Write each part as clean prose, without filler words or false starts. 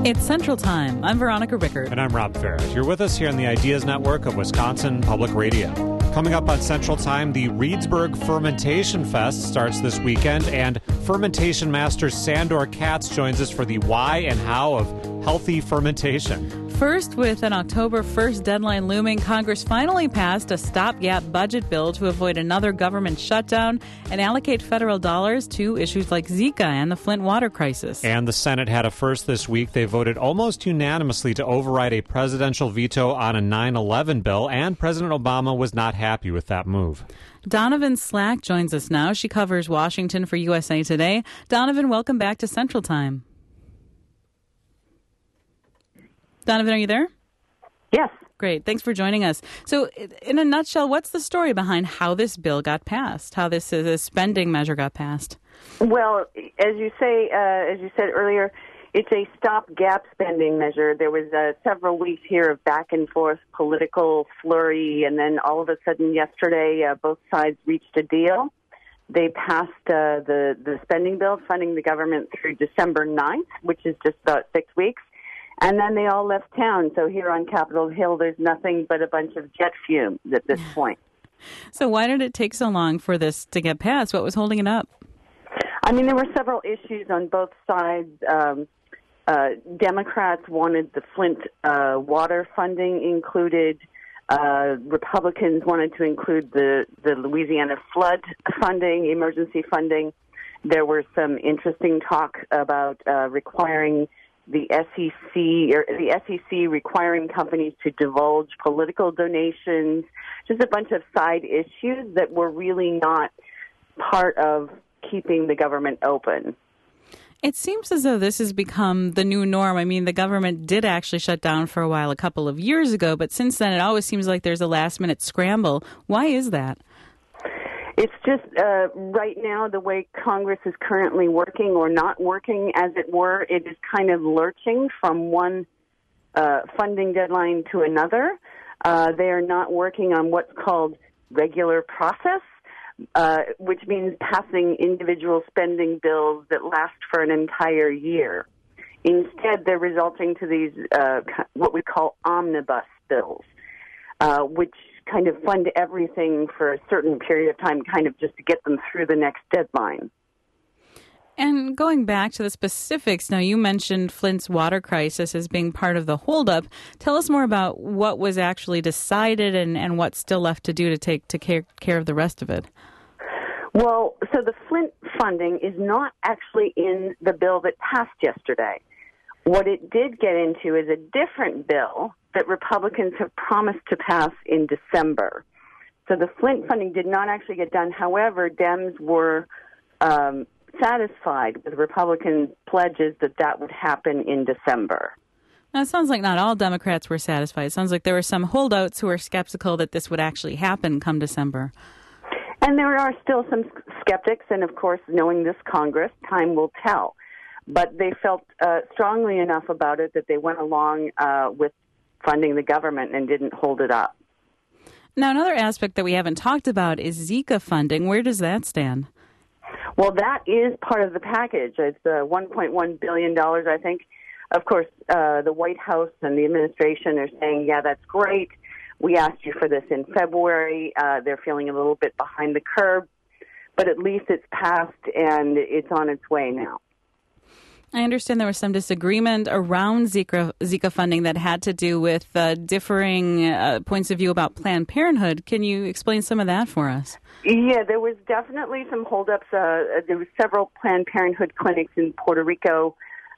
It's Central Time. I'm Veronica Rickert. And I'm Rob Ferris. You're with us here on the Ideas Network of Wisconsin Public Radio. Coming up on Central Time, the Reedsburg Fermentation Fest starts this weekend, and fermentation master Sandor Katz joins us for the why and how of healthy fermentation. First, with an October 1st deadline looming, Congress finally passed a stopgap budget bill to avoid another government shutdown and allocate federal dollars to issues like Zika and the Flint water crisis. And the Senate had a first this week. They voted almost unanimously to override a presidential veto on a 9/11 bill, and President Obama was not happy with that move. Donovan Slack joins us now. She covers Washington for USA Today. Donovan, welcome back to Central Time. Donovan, are you there? Yes. Great. Thanks for joining us. So, in a nutshell, what's the story behind how this bill got passed, how this spending measure got passed? Well, as you said earlier, it's a stopgap spending measure. There was several weeks here of back and forth political flurry, and then all of a sudden yesterday, both sides reached a deal. They passed the spending bill funding the government through December 9th, which is just about 6 weeks. And then they all left town. So here on Capitol Hill, there's nothing but a bunch of jet fumes at this point. So why did it take so long for this to get passed? What was holding it up? I mean, there were several issues on both sides. Democrats wanted the Flint water funding included. Republicans wanted to include the Louisiana flood funding, emergency funding. There were some interesting talk about requiring the SEC requiring companies to divulge political donations, just a bunch of side issues that were really not part of keeping the government open. It seems as though this has become the new norm. I mean, the government did actually shut down for a while a couple of years ago, but since then it always seems like there's a last-minute scramble. Why is that? It's just right now the way Congress is currently working or not working, as it were, it is kind of lurching from one funding deadline to another. They are not working on what's called regular process, which means passing individual spending bills that last for an entire year. Instead, they're resulting to these what we call omnibus bills, which kind of fund everything for a certain period of time, kind of just to get them through the next deadline. And going back to the specifics, now you mentioned Flint's water crisis as being part of the holdup. Tell us more about what was actually decided and what's still left to do to take care of the rest of it. Well, so the Flint funding is not actually in the bill that passed yesterday. What it did get into is a different bill that Republicans have promised to pass in December. So the Flint funding did not actually get done. However, Dems were satisfied with Republicans' pledges that would happen in December. Now, it sounds like not all Democrats were satisfied. It sounds like there were some holdouts who were skeptical that this would actually happen come December. And there are still some skeptics, and of course, knowing this Congress, time will tell. But they felt strongly enough about it that they went along with funding the government and didn't hold it up. Now, another aspect that we haven't talked about is Zika funding. Where does that stand? Well, that is part of the package. It's $1.1 billion, I think. Of course, the White House and the administration are saying, yeah, that's great. We asked you for this in February. They're feeling a little bit behind the curve, but at least it's passed and it's on its way now. I understand there was some disagreement around Zika funding that had to do with differing points of view about Planned Parenthood. Can you explain some of that for us? Yeah, there was definitely some holdups. There were several Planned Parenthood clinics in Puerto Rico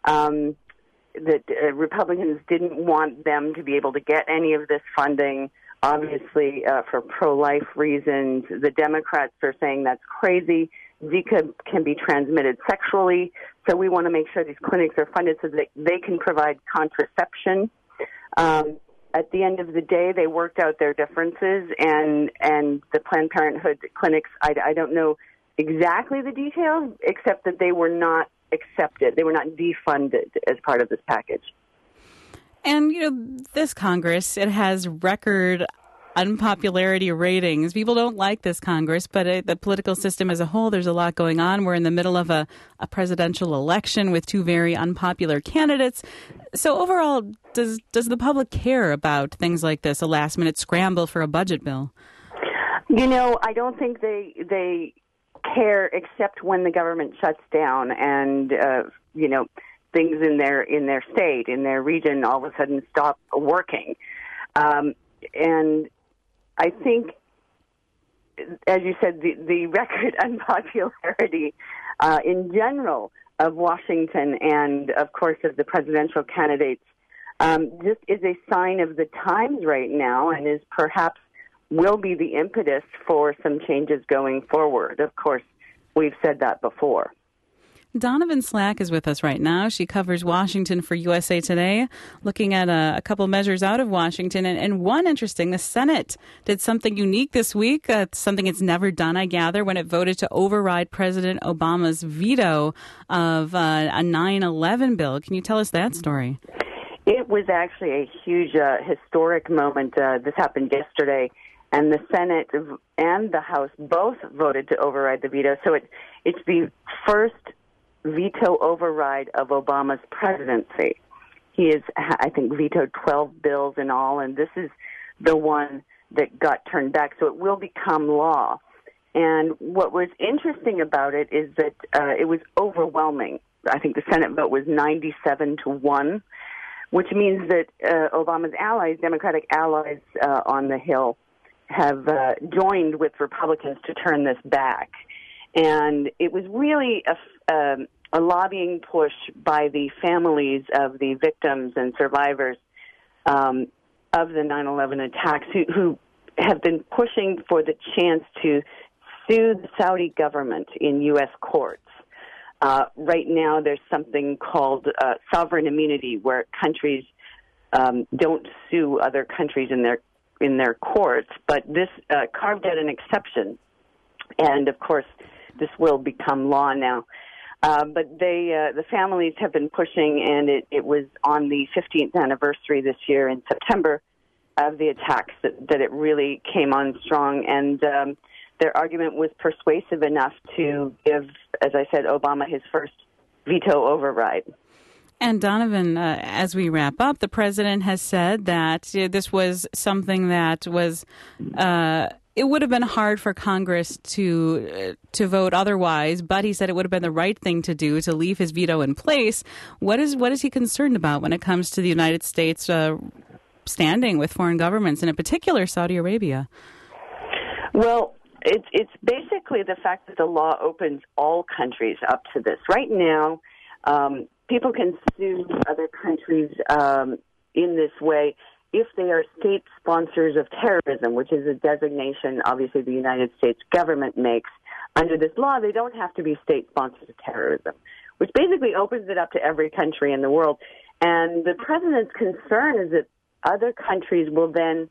that Republicans didn't want them to be able to get any of this funding, obviously for pro-life reasons. The Democrats are saying that's crazy. Zika can be transmitted sexually, so we want to make sure these clinics are funded so that they can provide contraception. At the end of the day, they worked out their differences, and the Planned Parenthood clinics, I don't know exactly the details, except that they were not accepted. They were not defunded as part of this package. And, this Congress, it has record unpopularity ratings. People don't like this Congress, but the political system as a whole, there's a lot going on. We're in the middle of a presidential election with two very unpopular candidates. So overall, does the public care about things like this, a last-minute scramble for a budget bill? I don't think they care except when the government shuts down and, things in their state, in their region, all of a sudden stop working. And I think, as you said, the record unpopularity in general of Washington and, of course, of the presidential candidates just is a sign of the times right now and is perhaps will be the impetus for some changes going forward. Of course, we've said that before. Donovan Slack is with us right now. She covers Washington for USA Today, looking at a couple measures out of Washington. And one interesting, the Senate did something unique this week, something it's never done, I gather, when it voted to override President Obama's veto of a 9/11 bill. Can you tell us that story? It was actually a huge historic moment. This happened yesterday, and the Senate and the House both voted to override the veto. So it's the first veto override of Obama's presidency. He has, I think, vetoed 12 bills in all, and this is the one that got turned back, so it will become law. And what was interesting about it is that it was overwhelming. I think the Senate vote was 97-1, which means that Obama's allies, Democratic allies on the Hill, have joined with Republicans to turn this back. And it was really a lobbying push by the families of the victims and survivors of the 9/11 attacks who have been pushing for the chance to sue the Saudi government in U.S. courts. Right now, there's something called sovereign immunity, where countries don't sue other countries in their courts, but this carved out an exception. And, of course, this will become law now. But the families have been pushing, and it was on the 15th anniversary this year in September of the attacks that it really came on strong. And their argument was persuasive enough to give, as I said, Obama his first veto override. And Donovan, as we wrap up, the president has said that this was something that was it would have been hard for Congress to vote otherwise, but he said it would have been the right thing to do to leave his veto in place. What is he concerned about when it comes to the United States standing with foreign governments, and in particular Saudi Arabia? Well, it's basically the fact that the law opens all countries up to this. Right now, people can sue other countries in this way if they are state sponsors of terrorism, which is a designation, obviously, the United States government makes. Under this law, they don't have to be state sponsors of terrorism, which basically opens it up to every country in the world. And the president's concern is that other countries will then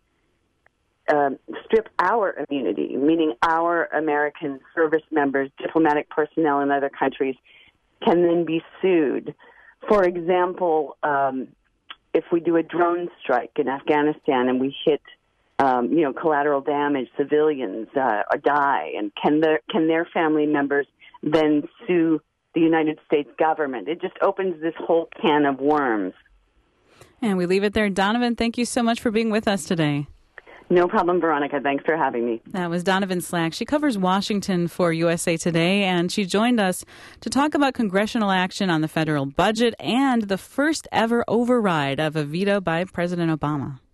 strip our immunity, meaning our American service members, diplomatic personnel in other countries can then be sued. For example, if we do a drone strike in Afghanistan and we hit, collateral damage, civilians die, and can their family members then sue the United States government? It just opens this whole can of worms. And we leave it there. Donovan, thank you so much for being with us today. No problem, Veronica. Thanks for having me. That was Donovan Slack. She covers Washington for USA Today, and she joined us to talk about congressional action on the federal budget and the first ever override of a veto by President Obama.